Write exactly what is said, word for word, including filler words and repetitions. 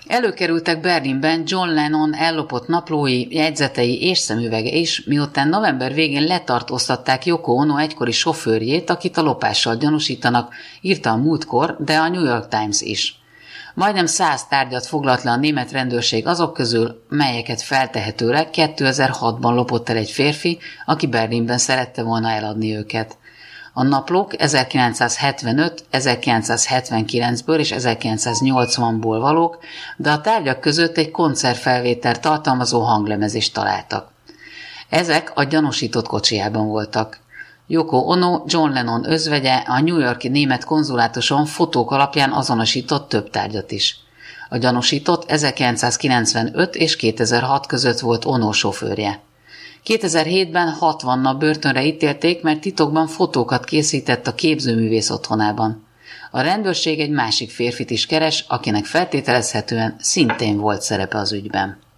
Előkerültek Berlinben John Lennon ellopott naplói, jegyzetei és szemüvege is, miután november végén letartóztatták Yoko Ono egykori sofőrjét, akit a lopással gyanúsítanak, írta a múltkor, de a New York Times is. Majdnem száz tárgyat foglalt le a német rendőrség azok közül, melyeket feltehetőleg kétezer-hatban lopott el egy férfi, aki Berlinben szerette volna eladni őket. A naplók ezerkilencszázhetvenöt, ezerkilencszázhetvenkilencből és ezerkilencszáznyolcvanból valók, de a tárgyak között egy koncertfelvételt tartalmazó hanglemez is találtak. Ezek a gyanúsított kocsijában voltak. Yoko Ono, John Lennon özvegye a New York-i német konzulátuson fotók alapján azonosított több tárgyat is. A gyanúsított ezerkilencszázkilencvenöt és kétezer-hat között volt Ono sofőrje. kétezer-hétben hatvan nap börtönre ítélték, mert titokban fotókat készített a képzőművész otthonában. A rendőrség egy másik férfit is keres, akinek feltételezhetően szintén volt szerepe az ügyben.